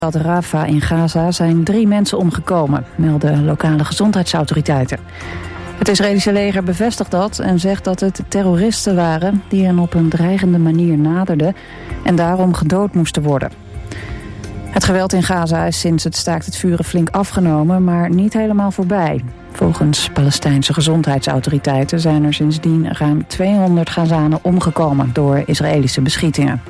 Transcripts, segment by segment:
In Rafah in Gaza zijn 3 mensen omgekomen, melden lokale gezondheidsautoriteiten. Het Israëlische leger bevestigt dat en zegt dat het terroristen waren die hen op een dreigende manier naderden en daarom gedood moesten worden. Het geweld in Gaza is sinds het staakt het vuren flink afgenomen, maar niet helemaal voorbij. Volgens Palestijnse gezondheidsautoriteiten zijn er sindsdien ruim 200 Gazanen omgekomen door Israëlische beschietingen.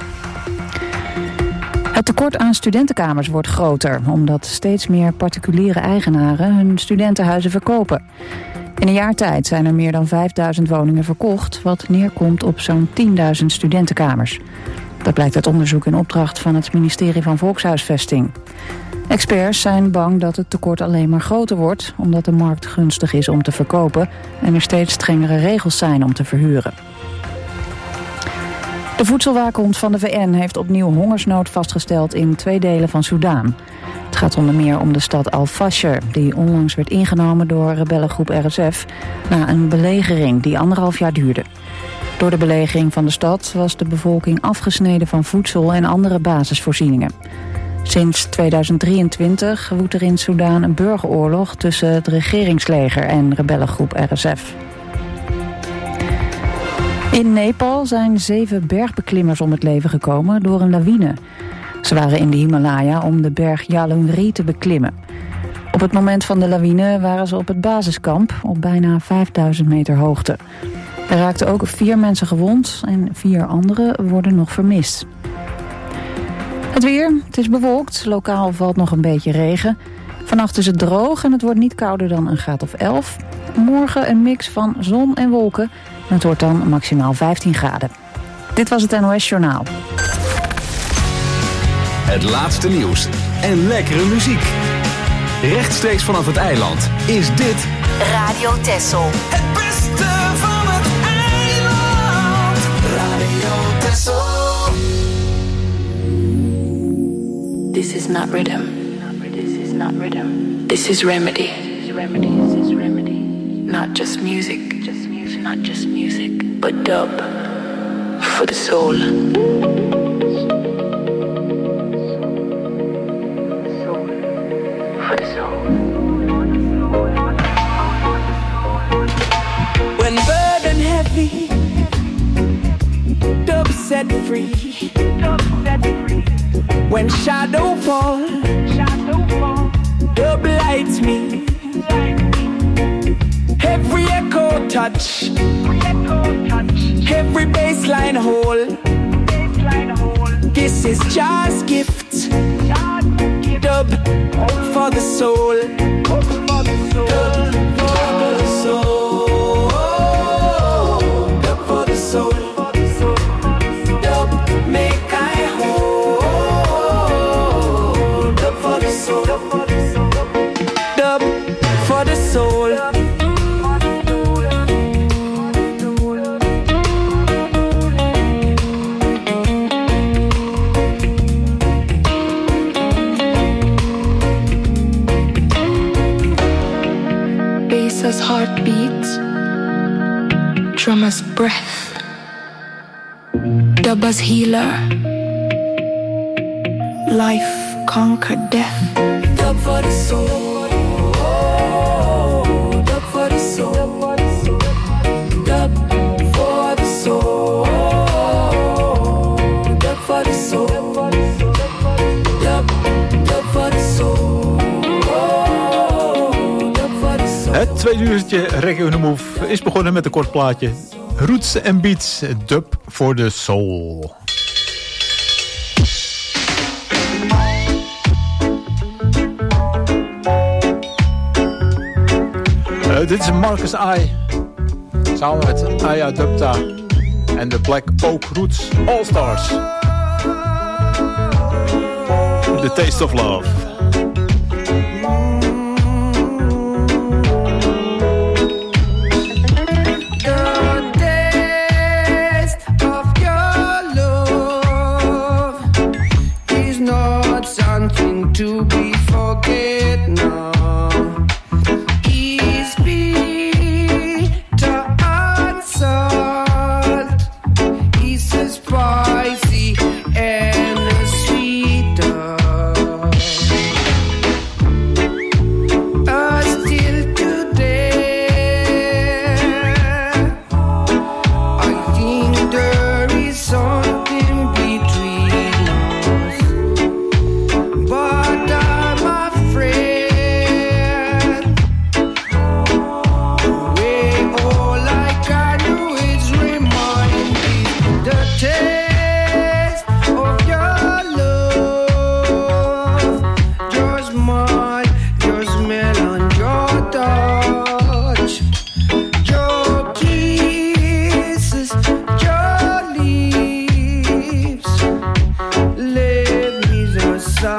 Het tekort aan studentenkamers wordt groter, omdat steeds meer particuliere eigenaren hun studentenhuizen verkopen. In een jaar tijd zijn er meer dan 5000 woningen verkocht, wat neerkomt op zo'n 10.000 studentenkamers. Dat blijkt uit onderzoek in opdracht van het ministerie van Volkshuisvesting. Experts zijn bang dat het tekort alleen maar groter wordt, omdat de markt gunstig is om te verkopen en er steeds strengere regels zijn om te verhuren. De voedselwaakhond van de VN heeft opnieuw hongersnood vastgesteld in 2 delen van Soedan. Het gaat onder meer om de stad Al-Fasher, die onlangs werd ingenomen door rebellengroep RSF na een belegering die 1,5 jaar duurde. Door de belegering van de stad was de bevolking afgesneden van voedsel en andere basisvoorzieningen. Sinds 2023 woedt er in Soedan een burgeroorlog tussen het regeringsleger en rebellengroep RSF. In Nepal zijn 7 bergbeklimmers om het leven gekomen door een lawine. Ze waren in de Himalaya om de berg Yalungri te beklimmen. Op het moment van de lawine waren ze op het basiskamp op bijna 5000 meter hoogte. Er raakten ook 4 mensen gewond en 4 anderen worden nog vermist. Het weer, het is bewolkt, lokaal valt nog een beetje regen. Vannacht is het droog en het wordt niet kouder dan een graad of 11. Morgen een mix van zon en wolken. Het wordt dan maximaal 15 graden. Dit was het NOS Journaal. Het laatste nieuws en lekkere muziek. Rechtstreeks vanaf het eiland is dit Radio Texel. Het beste van het eiland. Radio Texel. This is not rhythm. This is not rhythm. This is remedy. This is remedy. This is remedy. Not just music. Not just music, but dub for the soul. For the soul. When burden heavy, dub set free. When shadow fall, dub lights me. Every echo touch, every baseline hole. This is Jah's gift, dub for the soul. Dub for the soul. Dub for the soul. Dub make I whole. Dub for the soul. Dub for the soul. Bass's heartbeat, drummer's breath, dubber's healer, life conquered death. Dub for the soul. Dub for the soul. Dub for the soul. Dub for the soul. Dub for the soul. Het tweede uurtje Reggae on the Move is begonnen met een kort plaatje. Roots and Beats, dub for the soul. Dit is Marcus I. Samen met Aya Dubta en de Black Oak Roots All Stars. The Taste of Love. To be forget now. Is bitter and salt. Is spicy and sweeter.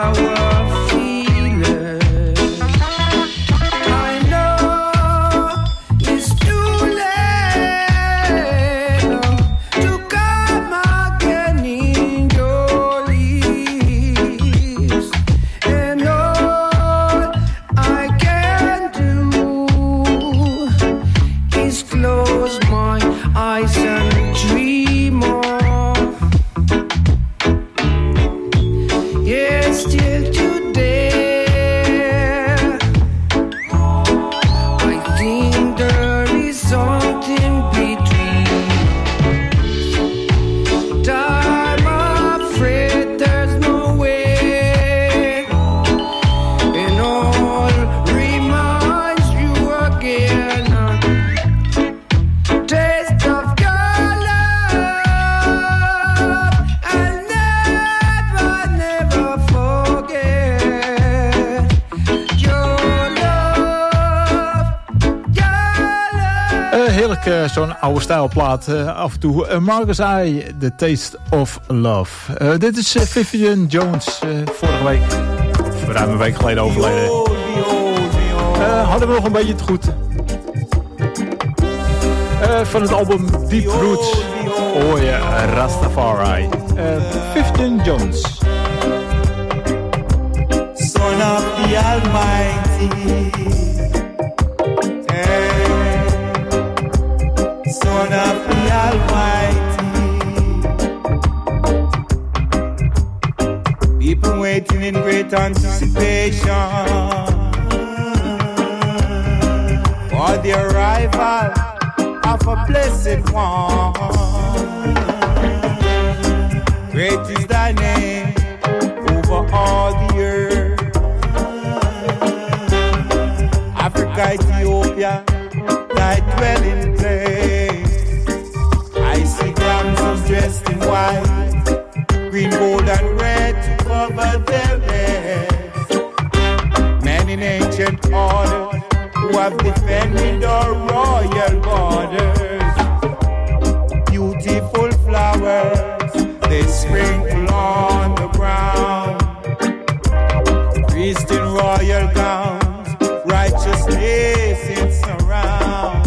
Zo'n oude stijlplaat. Af en toe. Marcus I, The Taste of Love. Dit is Vivian Jones. Vorige week, of ruim een week geleden overleden. Hadden we nog een beetje te goed. Van het album Deep Roots. Oh ja, Rastafari. Vivian Jones. Son of the Almighty. Son of the Almighty. People waiting in great anticipation for the arrival of a blessed one. Great is thy name over all the earth. Africa, Ethiopia, thy dwelling place. I see damsels dressed in white, green, gold, and red to cover their heads. Men in ancient orders who have defended our royal borders. Beautiful flowers, they sprinkle on the ground. Priests in royal gowns, righteousness in surround.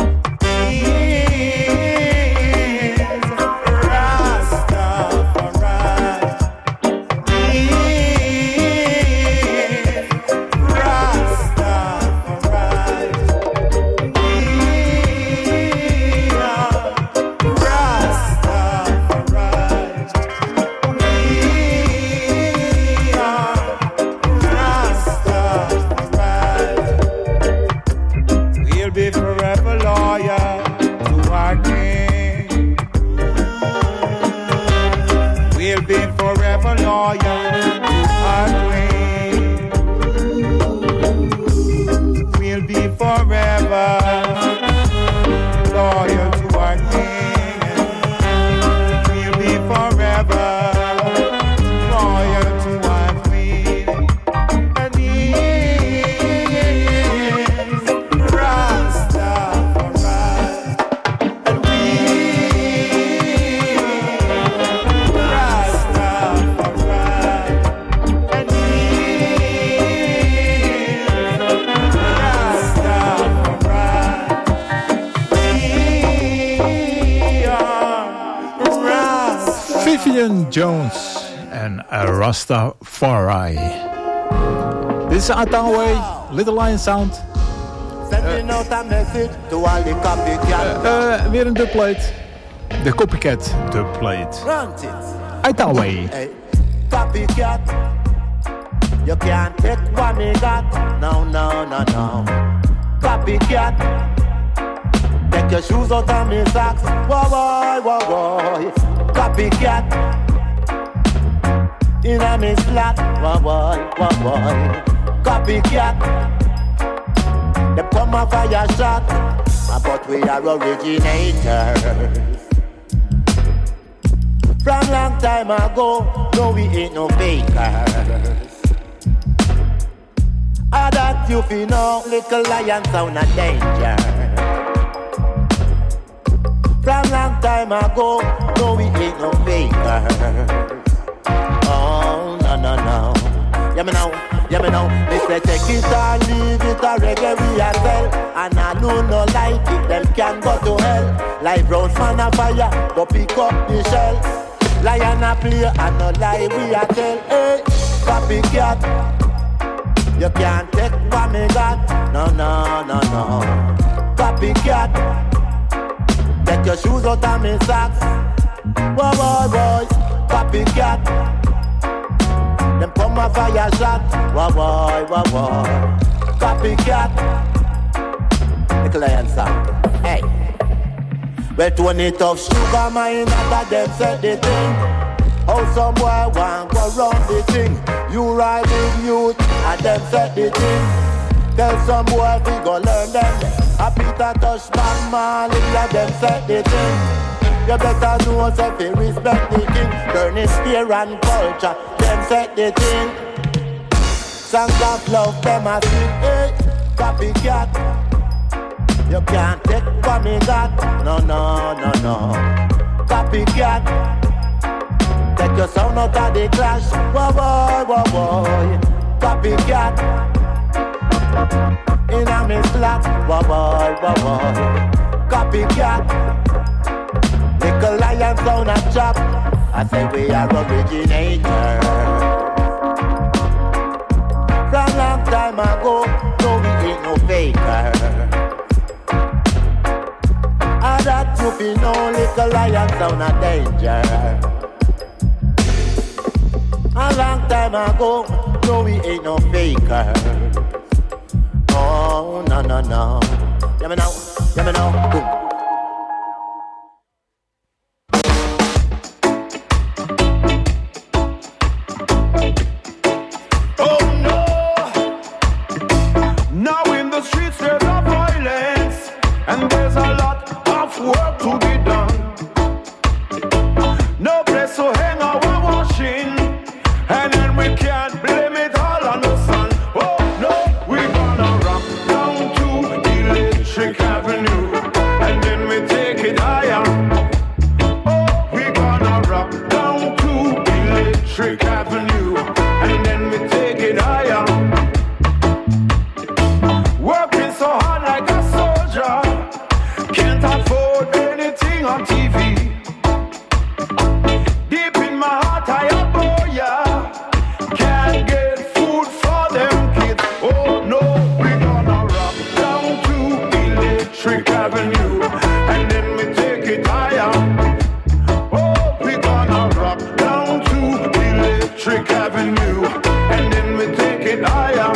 Jones en Rastafari. Dit is Ataway, Little Lion Sound. Weer een dubplate. De Copycat dubplate. Ataway. Hey, copycat. You can't take what me got. No, no, no, no. Copycat. Take your shoes out of me socks. Whoa, whoa, whoa, whoa. Copycat. In a me slot, wah wah, copycat. Them come a fire shot, but we are originators. From long time ago, no we ain't no fakers. I that you feel know, little lion sound a danger. From long time ago, no we ain't no fakers. Oh, no, no, no. Yeah me know, yeah me know. They say take it or leave it, a reggae we a sell. And I know no like it, them can go to hell. Like Rose man a fire, go pick up the shell. Lion a play and no lie we a tell. Hey, copycat, you can't take what me got. No, no, no, no. Copycat, take your shoes out of me socks. Boy, boy, boy, copycat. Them come a fire shot. Boy, boy, boy, boy, copycat. The lion sound. Hey. Well, 20 tough sugar mine after them said the thing. How some boy want go round the thing. You ride with youth and them said the thing. Tell some boy we go learn them. A Peter touch Bob Marley and them said the thing. You better know yourself to respect the king. Burning spear and culture, them said the thing. Songs of love, them a sing. Hey, copycat. You can't take what me got. No, no, no, no. Copycat. Take your sound out of the clash. Boy, boy, boy, boy. Copycat. In a me slap. Boy, boy, boy, boy. Copycat. Little lion sound a chop. I say we are originator. From long time ago, no we ain't no faker. That you be no little lion sound a danger. A long time ago, no we ain't no faker. Oh no no no. Yeah me know, yeah me know. Boom. Work to be done. No place to hang our washing, and then we can't blame it all on the sun. Oh no, we're gonna rock down to Electric Avenue, and then we take it higher. Oh, we're gonna rock down to Electric Avenue, and then we take it higher. Working so hard like a soldier, can't afford anything on TV. Deep in my heart I adore ya. Can't get food for them kids. Oh no, we're gonna rock down to Electric Avenue, and then we take it higher. Oh, we're gonna rock down to Electric Avenue, and then we take it higher.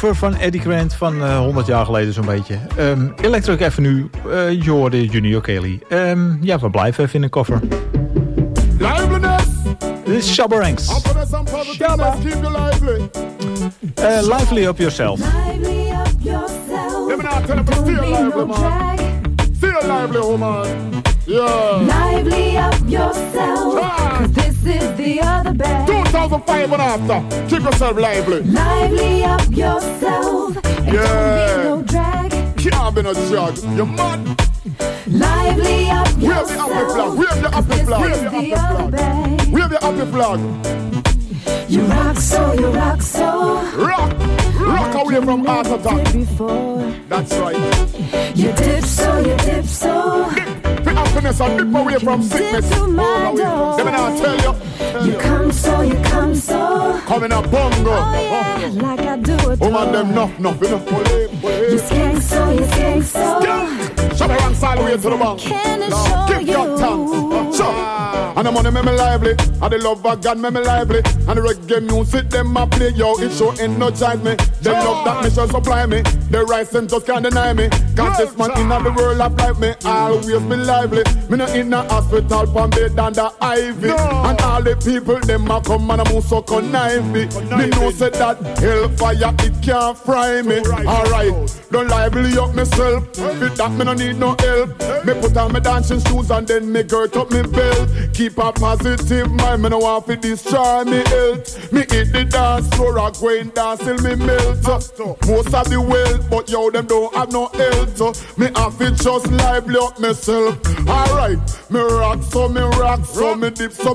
cover van Eddie Grant van 100 jaar geleden zo'n beetje. Electric Avenue, je hoorde Junior Kelly. Ja, we blijven even in een cover. Liveliness. Dit is Shabba Ranks. Shabba. Keep you lively. Lively up yourself. Lively up yourself. Let me not tell you to stay lively, man. Stay lively, woman. Yeah. Lively up yourself. Cause this is the other bag. 2005 and after. Keep yourself lively. Lively up yourself. And don't be no drag. Can't be no drag. You mad? Lively up yourself. Wave your happy flag. Wave your happy flag. Wave your happy flag. You rock so, you rock so. Rock. Rock away from heart attack. That's right. You dip so, you dip so. For happiness and dip away from sickness. Dip to my door. Let me now tell you. You come so, you come so. Coming up bongo. Oh yeah, like I do it. Woman them nuff, you know. You skank so, you skank so. Shabba Ranks all the way to the bank. Can I show Give you? God thanks. And the money make me lively, and the love of God make me lively, and the reggae music them a play, yo, it show energize me. The love that me shall supply me, the rise them just can't deny me. Cause this man in the world of life me always be lively. Me not in a hospital from bed under ivy, and all the people them a come and a move so connive me. Me know say that hellfire it can't fry me. Alright, don't lively up myself, with that me no need no help. Me put on my dancing shoes and then me girt up me belt. Keep a positive mind, me no want to destroy me health. Me hit the dance floor, I go in dance till me melt. Most of the wealth, but yo, them don't have no health. Me have to just lively up myself. Alright, me rock so, me dip so,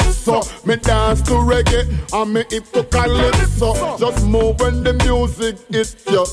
me dance to reggae and me hip to calypso. Just move when the music hits you.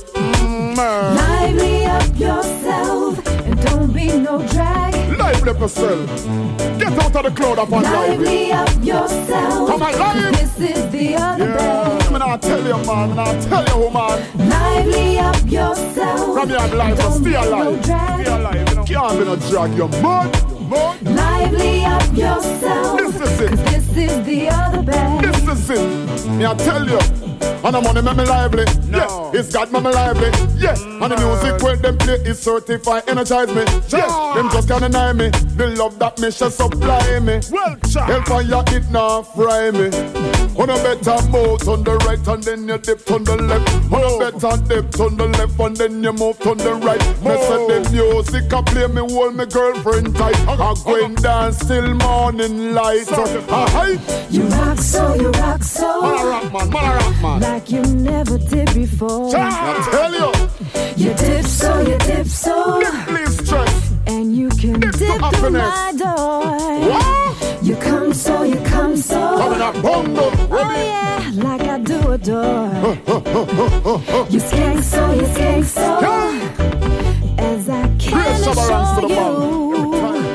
Lively up yourself and don't be no drag. Lively up yourself. Get out of the cloud upon lively up yourself. Come on, live. This is the other bag. I'm gonna tell you, man. I'm gonna tell you, woman. Lively up yourself. Come here, life. Don't Stay be alive. no drag. Stay alive. You know. Can't be no drag. You're mud. Lively up yourself. This is it. This is the other bag. This is it. Me I tell you. And the money make me lively. No. Yeah, it's God make me lively. Yeah, and the music when them play is certified energize me. Yeah, them just can't deny me. The love that me shall supply me. Well, hellfire it now fry me. On a better move on the right and then you dip on the left. On a better dip on the left and then you move on the right. Me say the music I play me hold me girlfriend tight. I go and dance till morning light. You rock so, you rock so. Man a rock man. Like you never did before. I tell you. You dip so, you dip so. Please stress. And you can dip through my door. What? You come so, you come so. Coming up bongo. Oh yeah, like I do adore. You skank so, you skank so. As I can show you.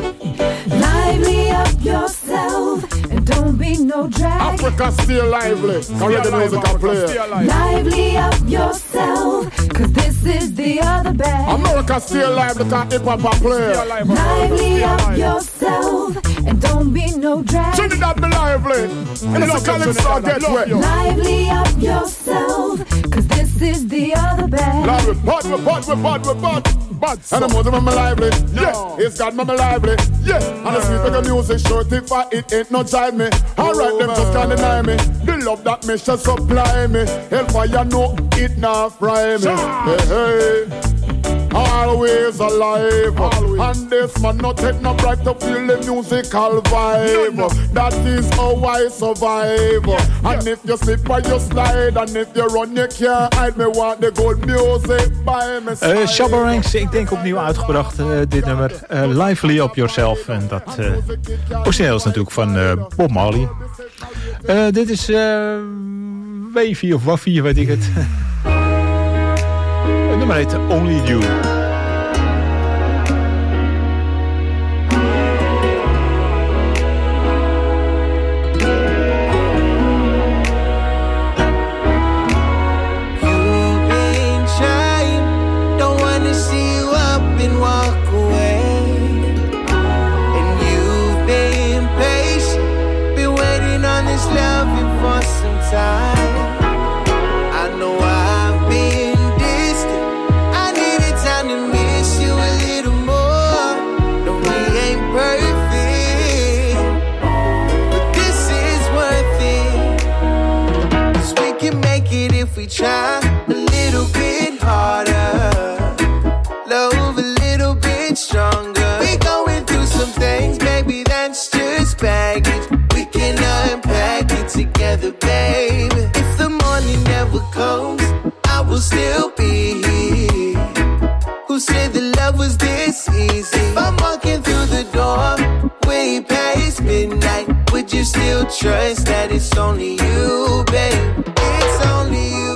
Lively up yourself and don't be no drag. Africa still lively. Correct the music I play. Lively up yourself, cause this is the other bag. America still lively, cause hip hop I play. Lively up yourself and don't be no drag. Trinidad be lively. And it's a calypso get wet. Lively up yourself, cause this is the other bag. Lively, bud. And the mother me lively. Yeah, it's got me lively. Yeah, and the sweet reggae music certified it ain't no child me. Alright, them just can't deny me. The love that me shall supply me. Hellfire know it now fry me. Hey. Always alive. And this man not take no bribe to feel the musical vibe. No. That is how I survive. And if you slip or you slide, and if you run you can't hide. Me want the gold music by me side. Shabba Ranks, ik denk opnieuw uitgebracht dit nummer. Lively Up Yourself. En dat origineel is natuurlijk van Bob Marley. Dit is W4 of WAF4, weet ik het. Het nummer heet Only You. I know I've been together, baby. If the morning never comes, I will still be here. Who said the love was this easy? If I'm walking through the door way past midnight, would you still trust that it's only you, babe? It's only you.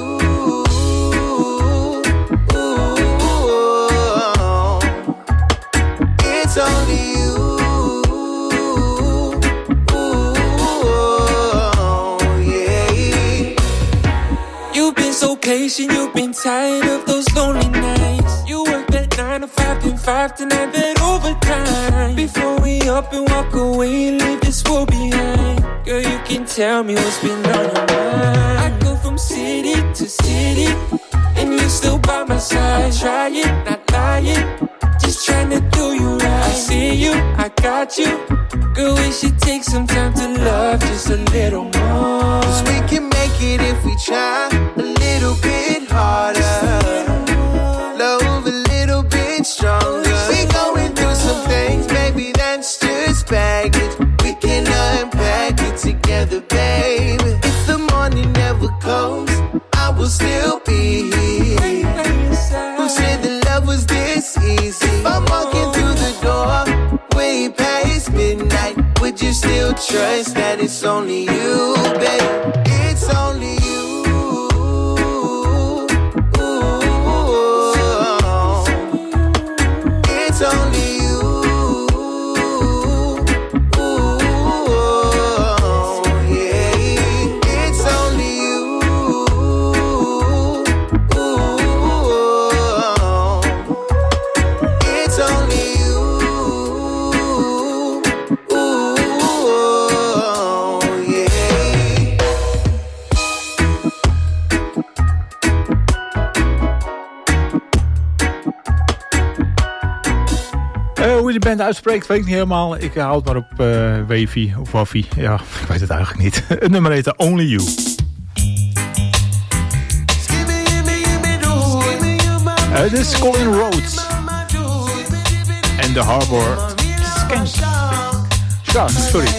It's only you. Yeah. You've been so patient, you've been tired of those lonely nights. You worked at 9 to 5, then 5 to 9, that overtime. Before we up and walk away and leave this world behind, girl, you can tell me what's been on your mind. I go from city to city, and you're still by my side. Trying, not lying, just trying to do you right. I see you, I got you. Girl, we should take some time to love just a little more. 'Cause we can make it if we try a little bit harder. Love a little bit stronger. We going through some things, baby, that's just baggage. We can unpack it together, baby. If the morning never comes, I will still be here. Who said the love was this easy? If I'm walking through the door way past midnight, would you still trust that it's only you, babe? It's only you. It's only you. Yeah. It's only you. It's only you. Hoe je de band uitspreekt, weet ik niet helemaal. Ik hou het maar op Wavy of Waffy. Ja, ik weet het eigenlijk niet. Het nummer heet Only You. Dit is Colin Rhodes. En The Harbor Skank. Shark, sorry.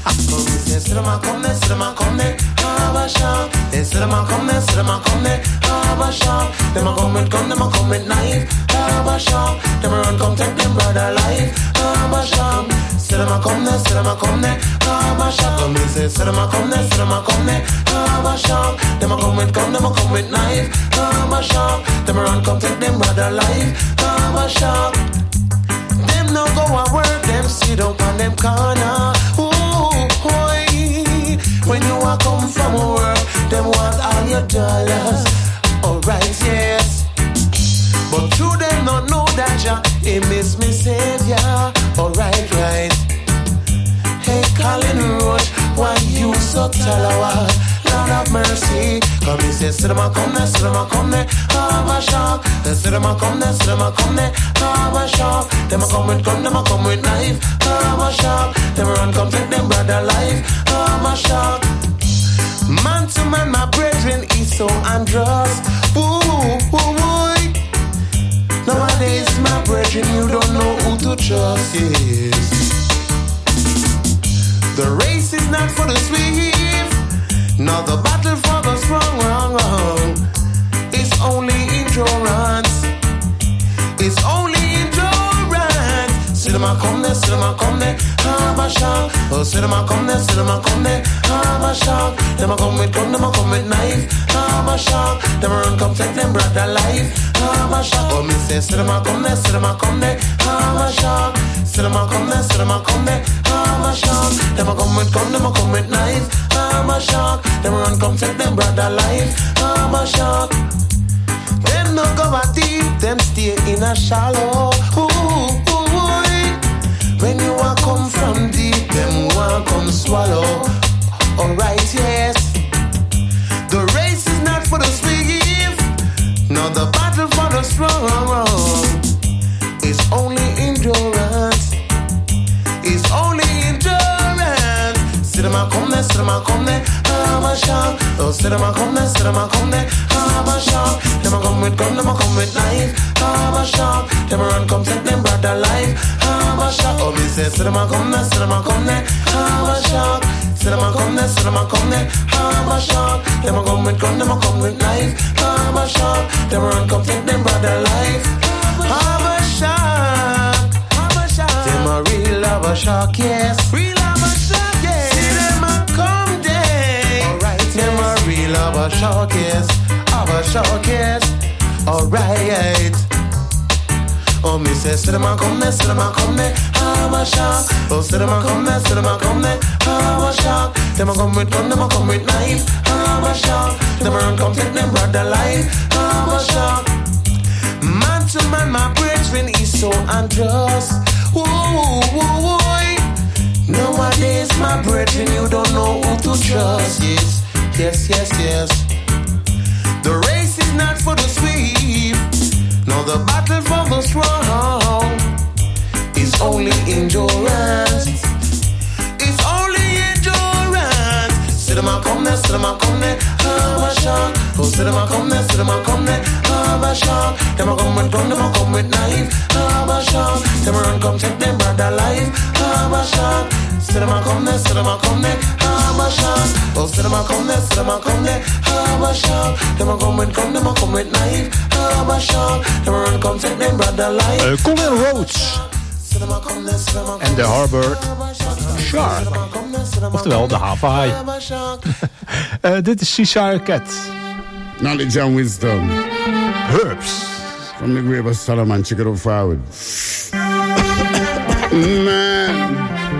Them a come with gun, them a come with knife. Harbor shark, them a run come take them brother life. Harbor shark, say them a come there, say them a come there. Harbor shark, come me say them a come there, say them a come there. Harbor shark, them a come with gun, them a come with knife. Harbor shark, them a run come take them brother life. Harbor shark, them no go a work, them sit up on them corner. Ooh, boy, when you a come from work, them want all your dollars. Alright, yes. But true them not know that ya him is me savior. Alright, right. Hey, Colin Roach, why you so talawa? Lord have mercy. Come he say, sit them a come there, sit them a come there. Harbor shark. Sit them a come there, sit them a come there. Harbor shark. Them a come with gun, them a come with knife. Harbor shark. Them a run come take them brother life. Harbor shark. Man to man, my brethren is so androus. Ooh, boy. Nowadays, my brethren, you don't know who to trust. Yes. The race is not for the swift, nor the battle for the strong. It's only endurance. It's only endurance. See them a come there, see them a come there. Harbor shark. Oh, see them a come there, see them a come there. Harbor shark. Them a come with gun, them a come with knife. Harbor shark. Them a run come take them brother life. Harbor shark. Oh, me say, see them a come there, see them a come there. Harbor shark. See them a come there, see them a come there. Harbor shark. Them a come with gun, them a come with knife. Harbor shark. Them a run come take them brother life. Harbor shark. Them no go a deep, them stay in a shallow. Ooh. When you a come from deep, them want come swallow. Alright, yes. The race is not for the swift, nor the battle for the strong. It's only endurance. It's only endurance. See them a come there, see them a come there. Harbor shark. Oh, see them a come there, see them a come there. Harbor shark. Them a come with gun, them a come with knife. Harbor shark. Them a run come take them brother life. Harbor shark. Oh, me say, see them a come there, see them a come there. Harbor shark. Say them a come there, say them a come there. Harbor shark. Them a come with gun, them a come with knife. Harbor shark. Them a run come take them brother life. Harbor shark. Harbor shark. Them a real harbor shark, yes. Real harbor shark, yes. See them a come there. Alright, them a real harbor shark, yes. Harbor shark, yes. Alright. Oh, me say, say them a come there, say them a come there. Harbor shark. Oh, say them a come there, say them a come there. Harbor shark. Them a come with gun, them a come with knife. Harbor shark. Them a run come take them brother life. Harbor shark. Man to man, my brethren is so unjust. Woo. Nowadays, my brethren, you don't know who to trust. Yes. The race is not for the swift, nor the battle for the strong. It's only endurance. It's only endurance. Say them a come there, say them a come there. Harbor shark. Oh, say them a come there, say them a come there. Harbor shark. Them a come with gun, them a come with knife. Harbor shark. Them a run come take them brother life. Harbor shark. Say them a come there, say them a come there. Harbor shark. Oh, say them a come there, say them a come there. Harbor shark. Them a come with gun, them a come with knife. Harbor shark. Them a run come take them brother life. Colin Rhodes en de Harbor Shark. Oftewel de havenhaai. Dit is Cheshire Cat. Knowledge and wisdom. Herbs. From the grave of Solomon, check it out forward. Man.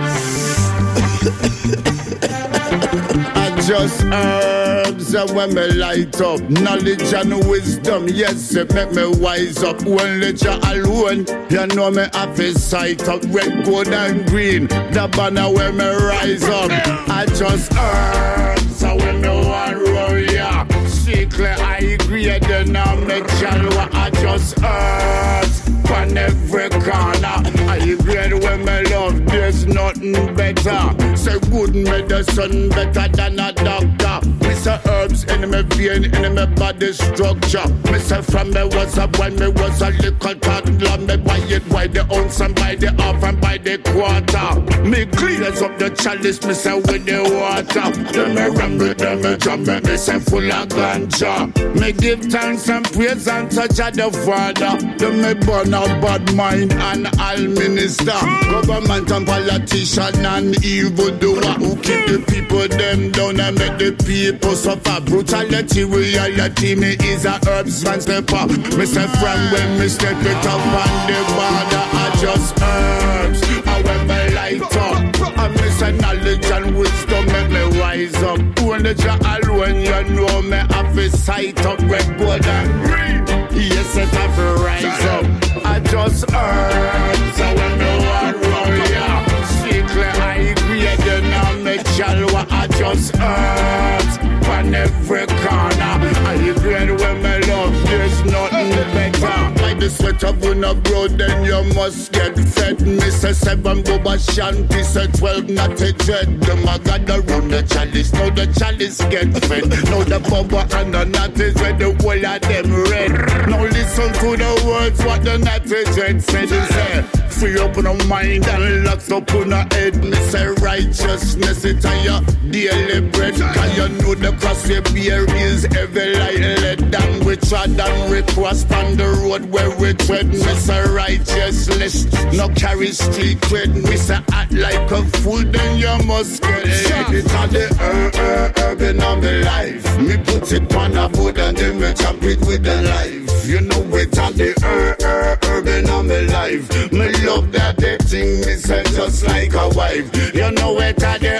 I just herbs and when me light up. Knowledge and wisdom, yes, it make me wise up. When ledger alone, you know me have a sight up. Red, gold and green, the banner where me rise up. I just herbs and when me one warrior. Strictly I agree, then I'm a chalwa. I just herbs on every corner. I agree when me love, there's nothing better. Say good medicine better than a doctor. Me say herbs in my vein, in my body structure. Me say from me was up when me was a little toddler. Me buy it by the ounce and by the half and by the quarter. Me clears up the chalice, me say with the water. Then me rumble, then me drum, me say full of ganja. Me give thanks and praise and touch of the Father. Then me burn out bad mind and all minister. Government and politician and evildoer who keep the people them down and make the people suffer. Brutality, reality, me is a herbsman stepper. Me say from when me step it up on the border, I just herbs. I when me light up, I me say knowledge and wisdom make me rise up. When the jar alone, you know me have a sight up. Red, gold and green, yes it have a rise up. I just herbs. I when me one warrior. Strictly I agree, then I'm a chalwa. I just herbs on every corner. I agree when me love, there's nothing better. By the sweat of una bro, then you must get fed. Me say 7 boba shanty, say 12 not a dread. Them a gather round the chalice, now the chalice get fed. Now the boba and the nut is where the whole of them red. Now listen to the words what the natty dread said. He say, free up on our mind and locks up on our head. Me say righteousness it on your daily bread. Cause you know the cross we bear is heavy like lead. And we trod and we cross on the road where we tread. Me say righteousness, no carry street cred. Me say act like a fool, then you must get it. It's on the herb in my life. Me put it on a food and then me chop it with the knife. You know it's on the herb in my life. Me love that thing, me say just like a wife. You know it's on the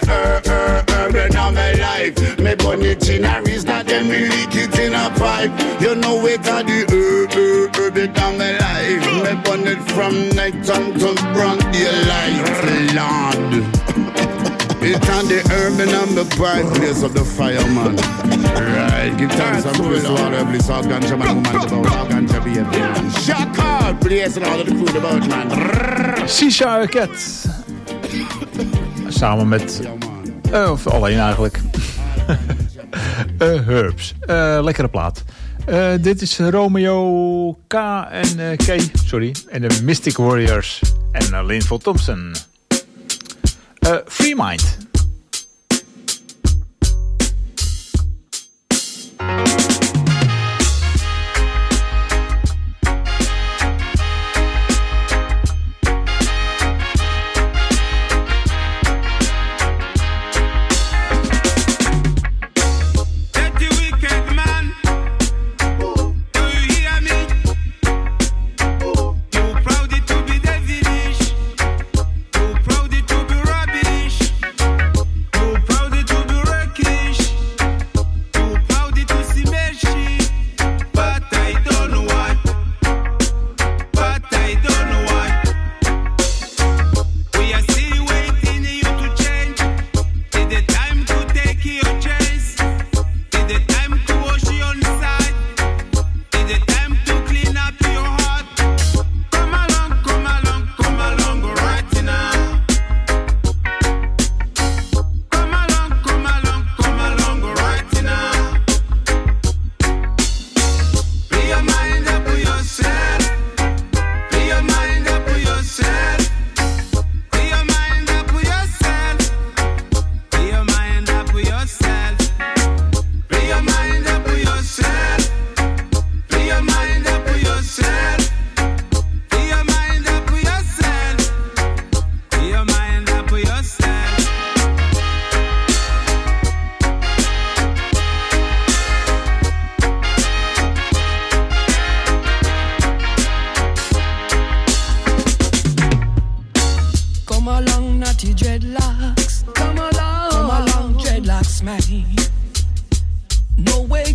herb in my life. Me burn it in a reason that then me leak it in a pipe. You know it's on the herb in my life. Me burn it from night until broad daylight. Lord. It's on the herb and the bright place of the fireman. Right, give thanks and praise to all the bliss, all ganja man, woman about, all ganja be a man. Shaka, place and all of the food about, man. Cheshire Cat. Samen met, of alleen eigenlijk, Herbs. Lekkere plaat. Dit is Romeo K en K, sorry, en de Mystic Warriors en Linval Thompson. Free Mind.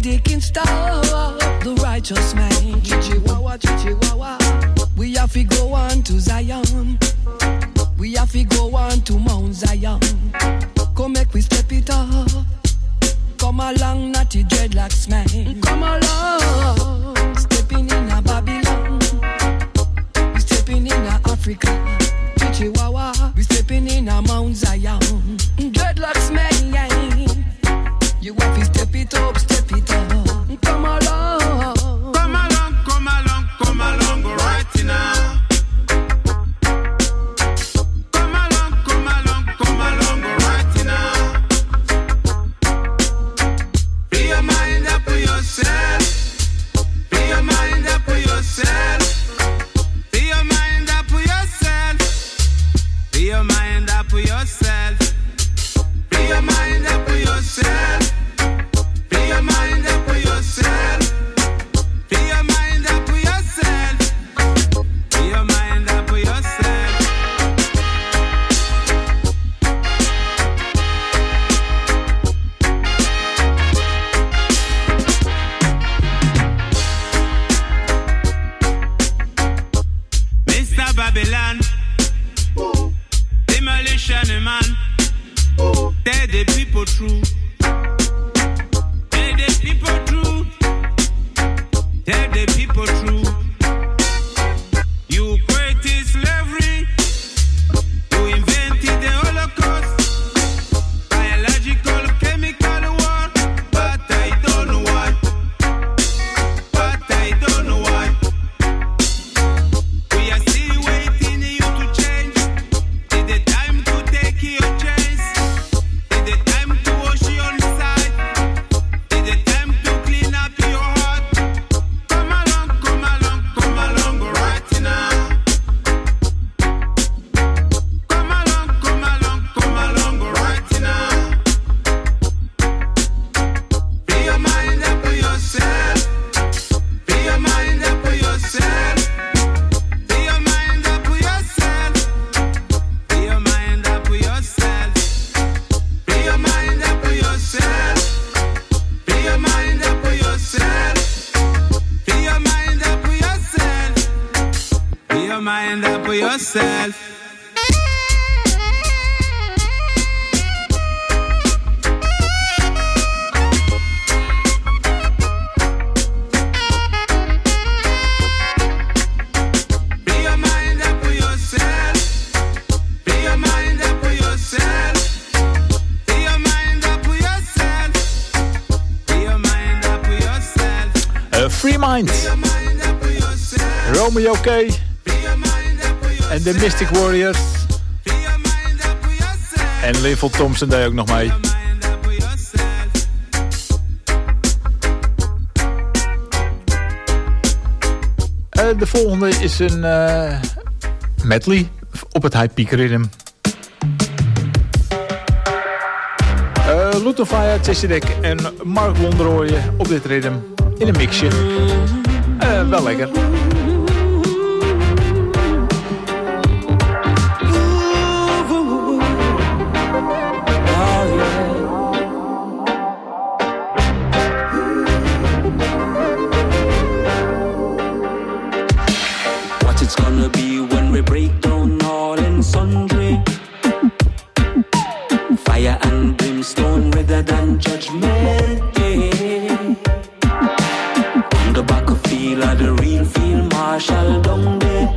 they can stop the righteous man. Chihuahua, Chihuahua. We have to go on to Zion. We have to go on to Mount Zion. Come make we step it up. Come along, natty dreadlocks man. Come along, stepping in a Babylon. We stepping in a Africa. Chihuahua, we stepping in a Mount Zion. Dreadlocks man, yeah. You have to step it up, step it up. Come along. Come along, come along, come along, go right now. Come along, come along, come along, go right now. Be your mind up for yourself. Be your mind up for yourself. Be your mind up for yourself. Be your mind up for yourself. Be your mind up for yourself. Be your mind up for yourself. Be your mind up for yourself. Be your mind up for yourself. Mr. Babylon, demolition man. Tell the people true. Tell the people true. Tell the people true. You created slavery. You invented the Holocaust. Biological, chemical war. But I don't know why. But I don't know why. We are still waiting you to change. Is the time to take your chance? Is the time to wash your side? Is the time to clean up your heart? Come along, come along, come along, go right now. Come along, come along, come along, go right now. Be your mind up for yourself. Be your mind up for yourself. Be your mind up for yourself. Be your mind up for yourself. Be your mind up for yourself. Be your mind up for yourself. Be your mind up for yourself. Be your mind up for yourself. Be your mind up for yourself. Be your mind up for yourself. Be your mind up for yourself. Be your mind up for yourself. Free Mind. Be your mind up for yourself. Romeo K. Be your mind up for yourself. En de Mystic Warriors. Be your mind up for yourself. En Linville Thompson deed ook nog mee. Be your mind up for yourself. De volgende is een medley op het High Peak Rhythm. Lutofaya, Chesidek en Mark Londeroye op dit rhythm in een mixje. Wel lekker. What it's gonna be when we break down all and sundry. Fire and brimstone rather than judgment, yeah. On the battlefield of the real field marshal down there.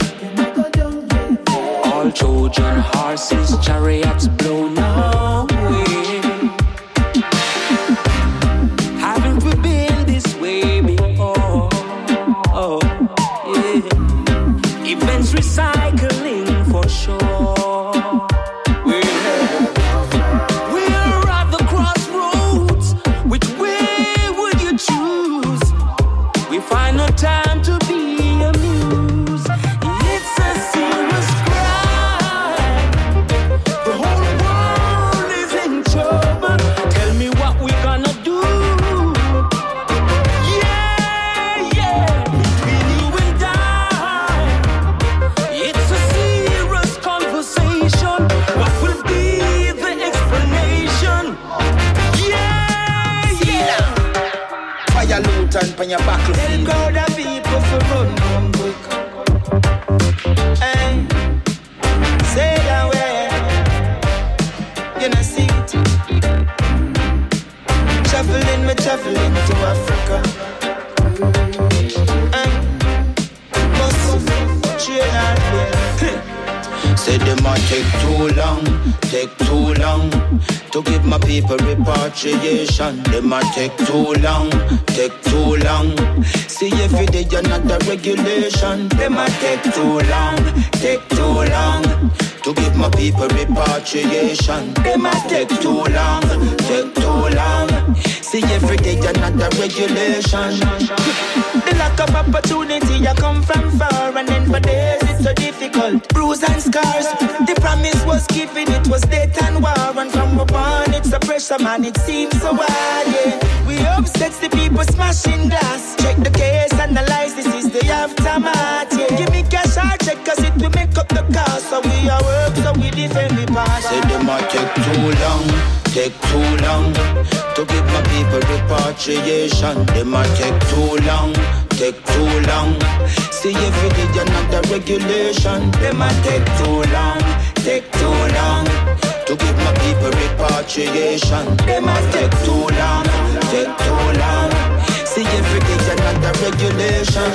All Trojan horses, chariots blown away. Haven't we been this way before? Oh, yeah. Events recycling for sure. We're at the crossroads. Which way would you choose? We find no time to be amused. It's a serious crime. The whole world on your battlefield. Tell crowd of people for run home quick. Hey, say that way. You know see it. Traveling to Africa. Say them a take too long to give my people repatriation. Them a take too long. See if it is another regulation. Them a take too long to give my people repatriation. Them a take too long. See if it is another regulation. The lack of opportunity, I come from far, and then for days it's so difficult. Bruise and scars, the promise was given, it was death and war. And from upon it's the pressure, man, it seems so hard, yeah. We upset the people smashing glass. Check the case, analyze, this is the aftermath, yeah. Give me cash, I'll check, cause it will make up the cost. So we are work, so we defend the past. Say them a take too long to give my people repatriation. Them a take too long. See if it is another regulation. Them a take too long to give my people repatriation. Them a take too long. See if it is another regulation.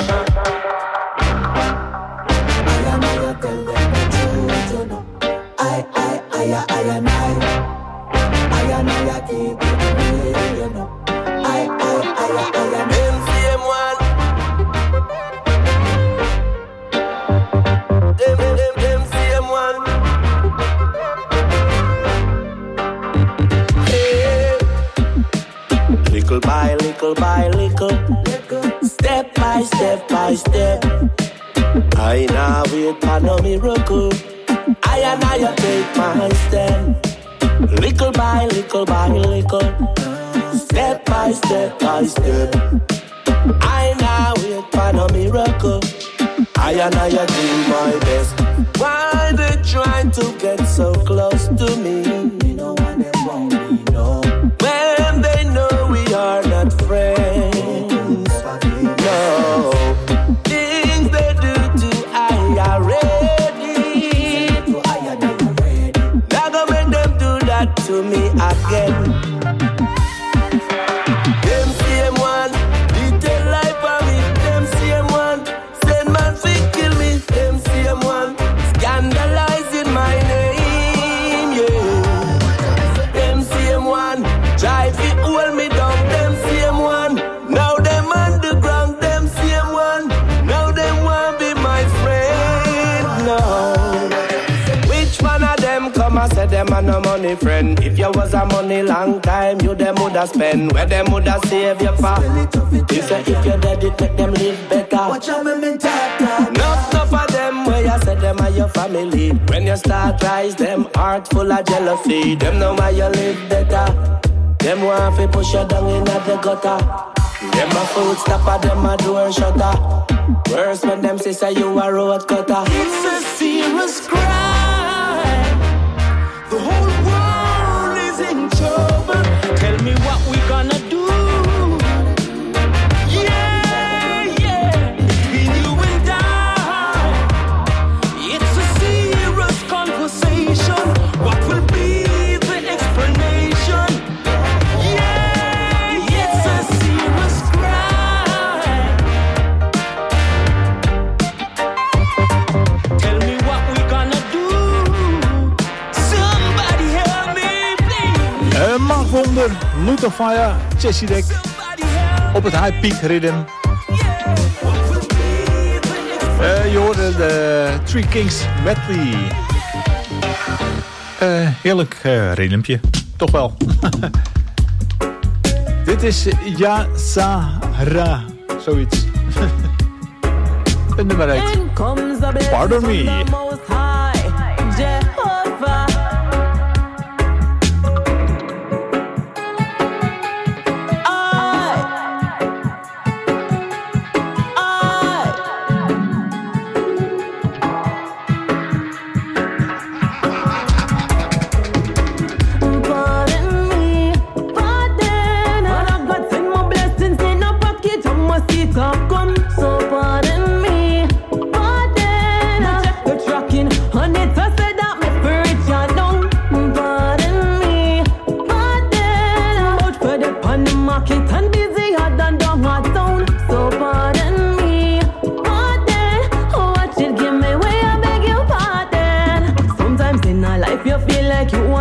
I keep it real, you know. MCM1. MCM1. Hey. Little by little, step by step. I now wait for no miracle. I take my step. Little by little, step by step. I now wait for no miracle. I do my best. Why they trying to get so close to me? You know why they won't be no. When they know we are not friends. No. Things they do to I already. Now go make them do that to me again. MCM1, detail life for me. MCM1, send man fi kill me. MCM1, scandalizing my name, yeah. MCM1, try fi hold me down. MCM1, now them underground. MCM1, now them want be my friend. No, which one of them come and say them a no money friend? If you was a money long time, you them woulda spend. Where them woulda save you for? You say if you're dead, it make them live better. Watch out, me talk. Enough of them where you say them are your family. When you start rise, them heart full of jealousy. Them know why you live better. Them want to push you down in the gutter. Them a food stopper, them a door shutter. Worse when them say you a road cutter. It's a serious crime. The whole world is in trouble. Tell me what we gonna do. Yeah, between you and I, it's a serious conversation. What will be the explanation? Yeah, it's a serious crime. Tell me what we gonna do. Somebody help me, please. Mark Wonder, Lutherfire, Jesse Deck. Op het High Peak Rhythm. Je hoorde de Three Kings medley. Heerlijk rhythmpje. Toch wel. Dit is Ja Sahara. Zoiets. Een nummer 8. Pardon me. Pardon me, but I've got some more blessings in a pocket. I must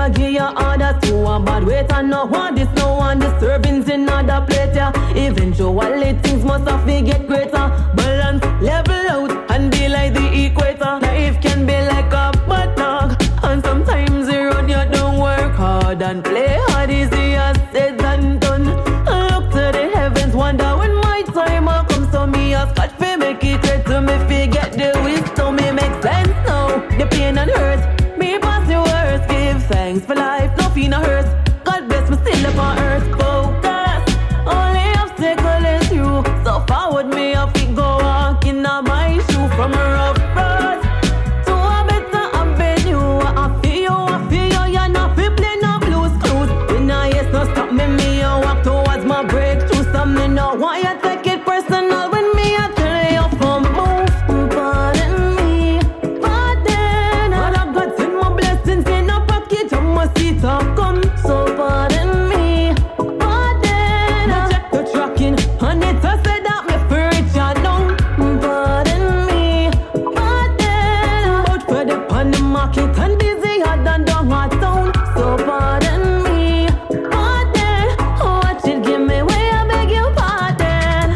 I give you orders to a bad weight and no one this, no one the servings in other plate, yeah. Eventually things must have to get greater. Balance, level out and be like the equator. Life can be like a bad dog, and sometimes the road you don't work hard and play hard, easier said than done. I look to the heavens, wonder when my time will come. So me a scotch fi make it right to me fi get the wisdom. It makes sense now, the pain and hurt. Me pass the worst, give thanks for life, nothing no hurt. God bless me still upon earth, focus. Only obstacle is you. So forward me up, it go walking on my shoe from a rough road to a better avenue. I feel you're not fi play no blues clues. When I yes no stop me, me a walk towards my breakthrough. Something no why you take it personal when me I tell you from move. Pardon me, pardon. But I've got in my blessings in a pocket, I must see to come. So pardon me, pardon. I check the tracking and it a say that me for reach a down. Pardon me, pardon. Out for the pan the market and busy hard than down a town. So pardon me, pardon. Watch it, give me way, I beg you pardon.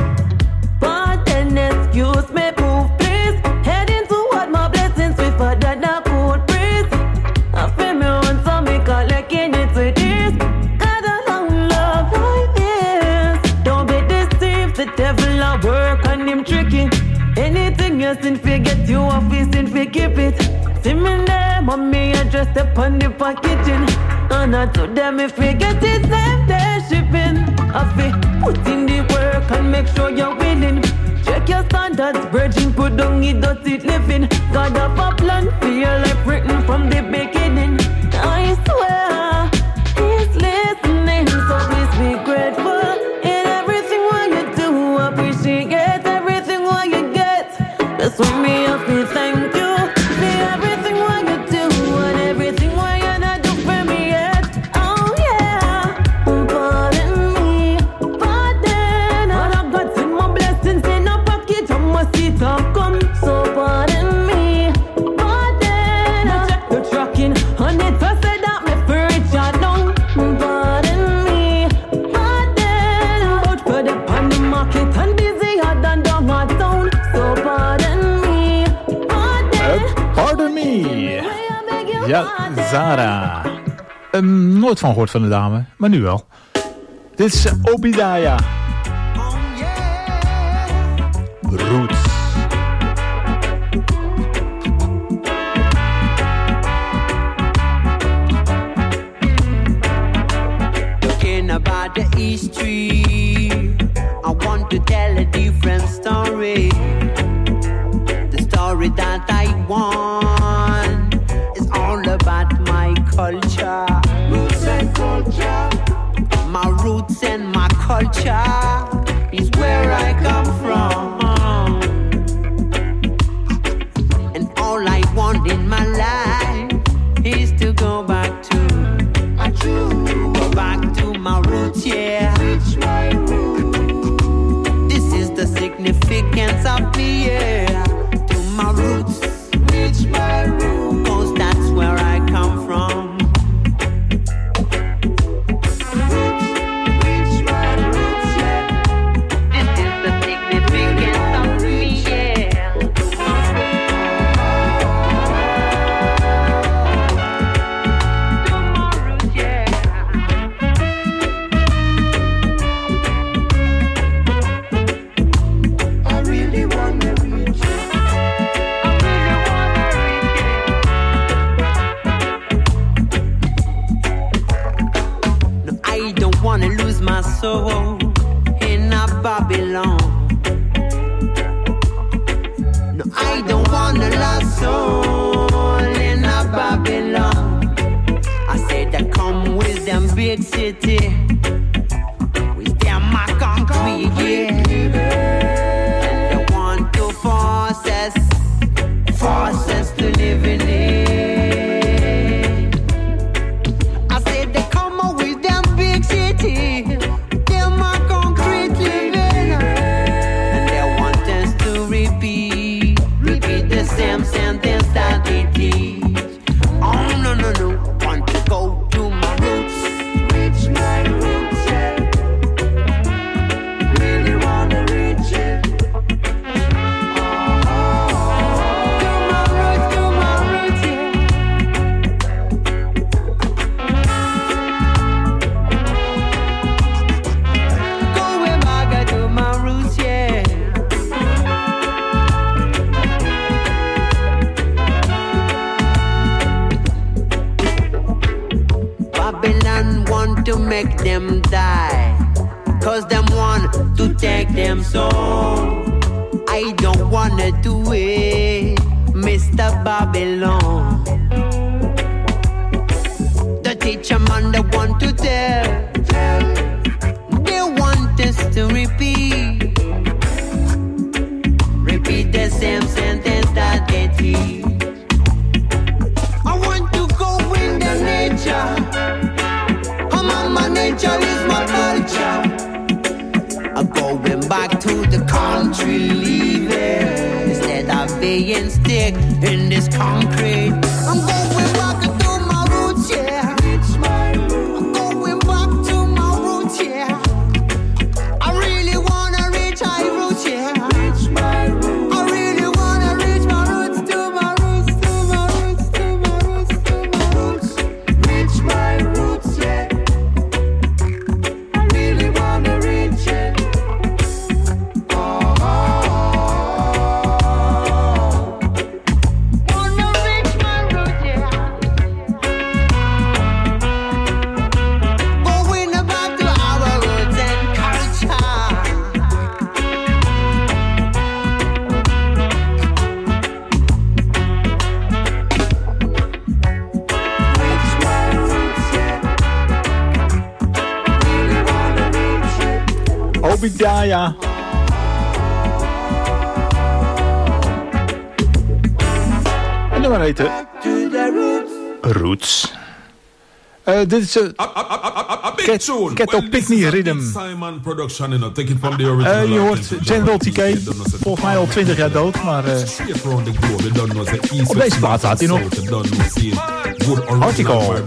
Pardon, excuse me, move please. Heading toward my blessings with a that I could breathe. I feel me on some me collecting it with this. Got a long love like this. Don't be deceived, the devil a work and him tricky. Anything you sin fi get you off, he sin fi keep it. See me there, mommy address up on the packaging. And I to them if we get it same day shipping. I fi put in the work and make sure you're willing. Check your standards, virgin, put down it, dirty living. God have a plan for your life written from the beginning. I swear, he's listening, so please be grateful. In everything what you do, appreciate everything what you get. That's why me I feel thank you. For everything what you do and everything what you not do for me yet. Oh yeah, pardon me, pardon. But I've got in my blessings in a pocket, I must see to come. So pardon me, pardon. I check the tracking and it a say that me for reach a down. Pardon me, pardon. Out for the pan the market and busy hard than down a town. So pardon me, pardon. Pardon me. Ja, Zara. Nooit van gehoord van de dame, maar nu wel. Dit is Obidaya. Roots. Talking about the history, I want to tell a different story. The story that I want is all about my culture. Roots and culture. My roots and my culture is where I come from. And all I want in my life is to go back to my roots, yeah. This is the significance of me, yeah. To my roots, reach my roots, 'cause that's where I come from. Reach my roots, yeah. This is the significance of me, yeah. Wanna lose my soul in a Babylon. No, I don't wanna lose soul in a Babylon. I said I come with them big city, with them my concrete, yeah. And they want to force us to live in it. I said they come with them big city, them my to make them die, 'cause them want to take them soul. I don't wanna do it, Mr. Babylon. The teacher man they want to tell. They want us to repeat the same sentence that they teach. I want to go in the nature. Mama, nature is my culture. I'm going back to the country, leaving instead of being stuck in this concrete. I'm going back to my roots, yeah. I'm going back to my roots, yeah. I really wanna reach high roots, yeah. I really wanna reach my roots, to my roots, to my roots, to my roots, to my roots. Reach my roots, yeah. I really wanna reach it. Obadiah. En dan heet het Roots. Dit is Kettle Pickney Rhythm. Je hoort General TK, volgens mij al 20 jaar dood, maar op deze plaat staat hij nog. Article.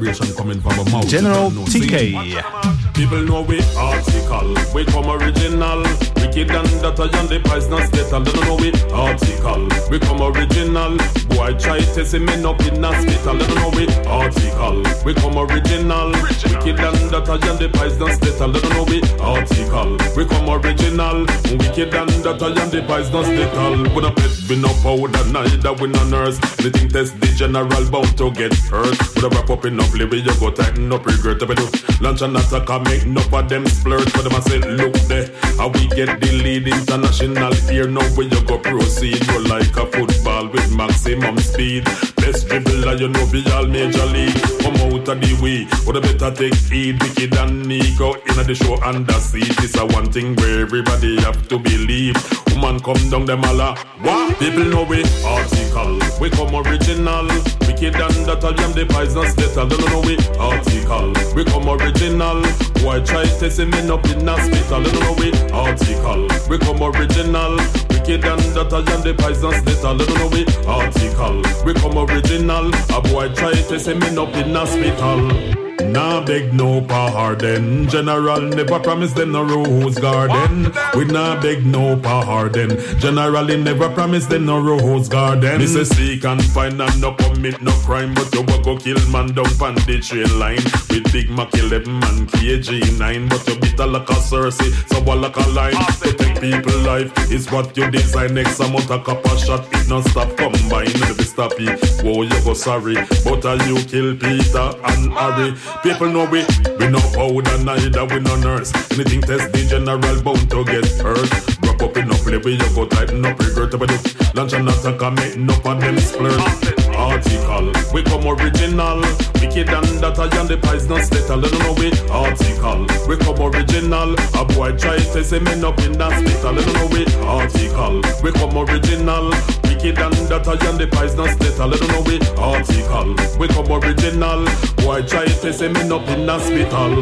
General TK. People know we article, we come original. Wicked and that I and the price not state. And don't know we article, we come original. Boy try to see me up in hospital. Don't know we article, we come original. Wicked and that I and the price not state. And don't know we article, we come original. Wicked and that I and the price not state. With a pet, we no powder, neither we no nurse. Anything test the general bound to get hurt. With a wrap up in up liver, you go tighten up regret. Lunch and attack, make enough of them splurge. But them I say, look there, how we get the lead international here. Now where you go proceed, you like a football with maximum speed. Best dribbler, you know be all major league. Come out of the way, what a better take heed. Wicked and Nico in the show under siege. This a one thing where everybody have to believe. Woman come down them all what? People know we article, we come original. Wicked and that I am the poisonous letter. Don't know we article, we come original. Why try to see me up in hospital? Don't know we article, we come original. Wicked and that I am the poisonous letter. Don't know we article, we come original. A boy try to see me up in hospital. Nah beg no pardon. General never promise them no rose garden. We nah beg no pardon. Generally never promise them no rose garden. Me say seek and find and no commit no crime, but you go kill man down pan the train line. With Big Mac 11 man KG9, but you bitter like a Cersei, so like a line. To take people life is what you design. Next amount a copper shot, it not stop combine. Never stop it, whoa you go sorry, but you kill Peter and Harry. People know we no powder, neither we no nurse. Anything test the general bound to get hurt. Wrap up in up play, you go tighten up regret. Lunch and attack and make enough of them splurge. Article, we come original. Wicked and that I and the price not state. I don't know we article, we come original. A boy try to say me up in hospital. I don't know we article, we come original. Wicked and that I and the price not state. I don't know we article, we come original. Boy try to say me up in hospital.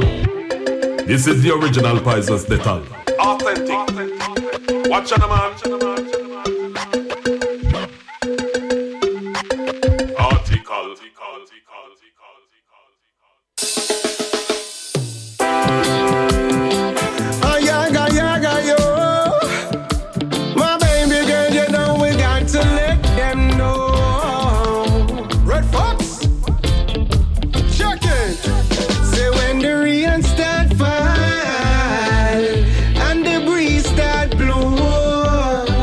This is the original Poisonous Detal. Authentic. Watch out, man. Start fall and the breeze start blow.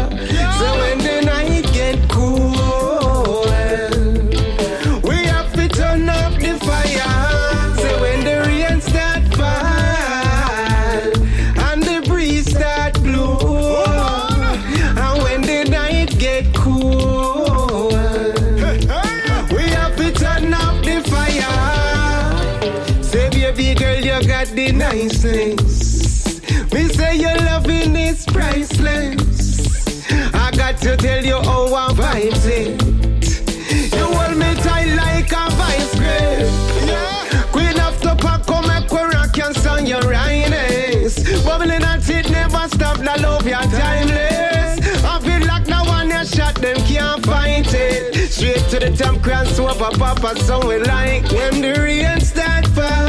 be niceness. Me say your loving is priceless. I got to tell you how I vibes it. You hold me tight like a vice grip. Queen of the pack, come make we rock and song your highness. Bubbling at it, never stop, the love you're timeless. I feel like no one has shot, them can't fight it. Straight to the top, cross over, papa, so we like. When the rain start fall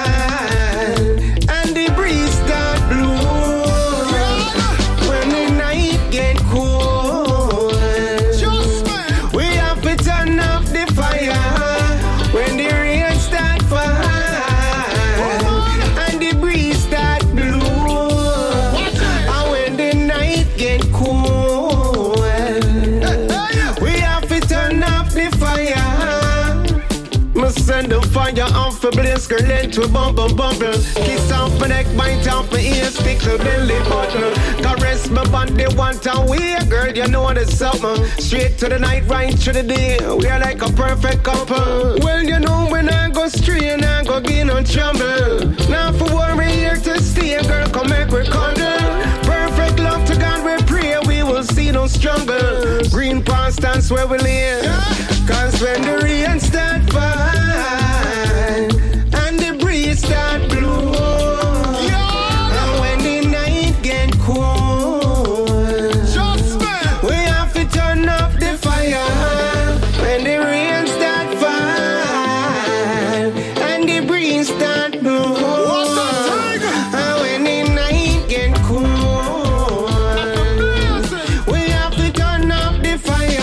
and the breeze start blow, when the night get cold, we have to turn off the fire. When the rain start fall and the breeze start blow, and when the night get cold, we have to turn off the fire. Must send the fire off for blaze, girl, into bubble bubble. Kiss off my neck, bite off my ears, stick to belly button. Caress my body, want away, girl, you know there's something. Straight to the night, right to the day, we are like a perfect couple. Well, you know when I go straight and I go get no trouble. Now for worry here to stay, girl, come make we cuddle. Perfect love to God, we pray, we will see no struggle. Green past dance where we live. Cause when the rain start fall and the breeze start blow, and when the night get cold, we have to turn off the fire. When the rain start fall and the breeze start blow, and when the night get cold, we have to turn off the fire.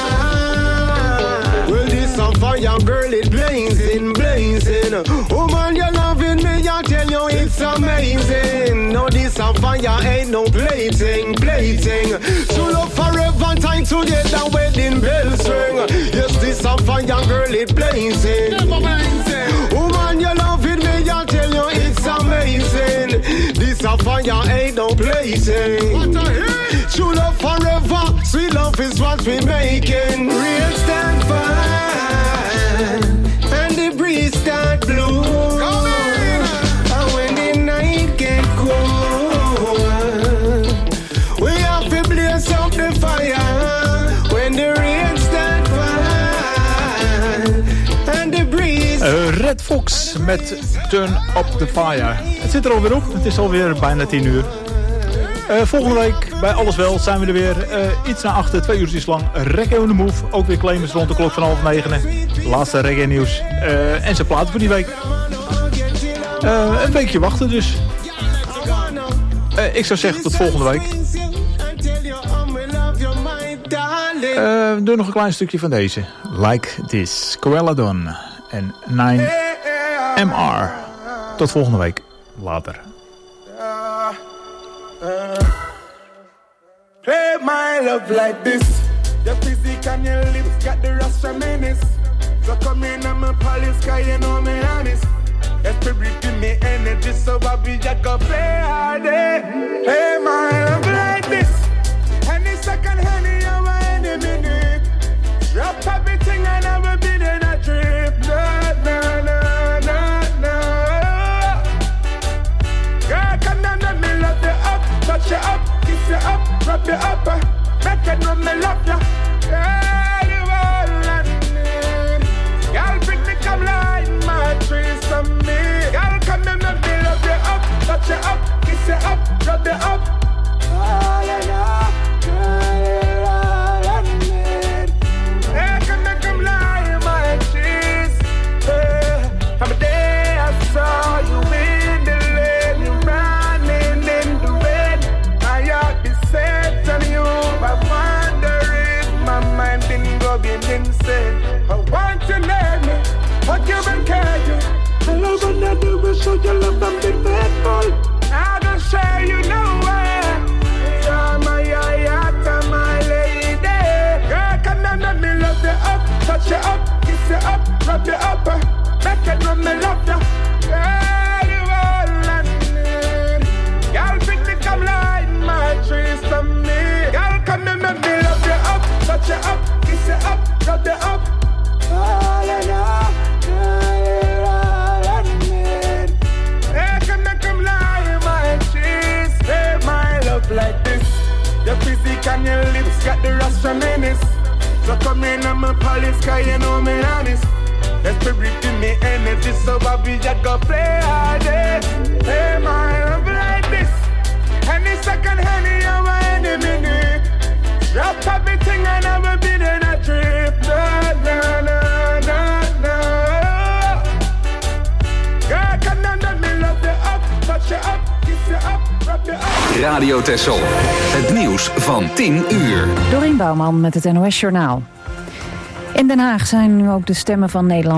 Fire, girl, it blazing, blazing. Woman, you're loving me, I tell you it's amazing. No, this a fire ain't no plaything, plaything. True love forever, time together, wedding bells ring. Yes, this a fire, girl, it blazing. Woman, you're loving me, I tell you it's amazing. This a fire ain't no plaything. True love forever, sweet love is what we making. Real stand fire. And the breeze start blow, and when the night get cold, we have to blaze up the fire. When the rain start fall and the breeze. Red Fox met Turn Up The Fire. Het zit er alweer op, het is alweer bijna 10 uur. Volgende week bij Alles Wel zijn we er weer. Iets na 8, 2 uurtjes lang. Reggae on the Move. Ook weer claims rond de klok van 8:30. Laatste reggae nieuws. En zijn platen voor die week. Een weekje wachten dus. Ik zou zeggen tot volgende week. Doe nog een klein stukje van deze. Like This. Coella Don en 9MR. Tot volgende week. Later. Play my love like this. Your physique and your lips got the Rasta menace. So come in and my police, cause you know me honest. Your spirit give me energy, so I be just go play all day. Play my love like this. Any second, any hour, any minute. Drop everything and I will be in a trip. No, no, no, no, no. Girl, come down, let me love you up, touch you up, kiss you up, rub you up, make you know me love you. Girl, you all I need. Girl, bring me come like my trees to me. Girl, come and let me love you up, touch you up, kiss you up, rub you up. All I know, girl, you're all I need. Hey, come and come like my trees. From the day I saw you in the lane, you running in the rain. My heart is set on you. I wonder if my mind been going insane. I want to let me hug you and care you. I love when I do is show you love and be faithful. I don't share you nowhere. You're my yayata, my lady. Girl, come and let me love you up, touch you up, kiss you up, rub you up, make it know me love you. Girl, you all I need. Girl, bring me come like my trees to me. Girl, come and let me love you up, touch you up, kiss you up, rub you up. All I know, girl, you're all I need. Hey, come and come like come in and my police, cause you know me honest. The spirit in me energy, so Bobby just go play all day. Hey, my love like this. Any second, honey, you're my enemy. Drop everything and never be in a trip. No, no, no, no, no. God, can I let me love you up, touch you up, kiss you up, wrap you up. Radio Texel. Het nieuws van 10 uur. Dorien Bouwman met het NOS Journaal. In Den Haag zijn nu ook de stemmen van Nederland.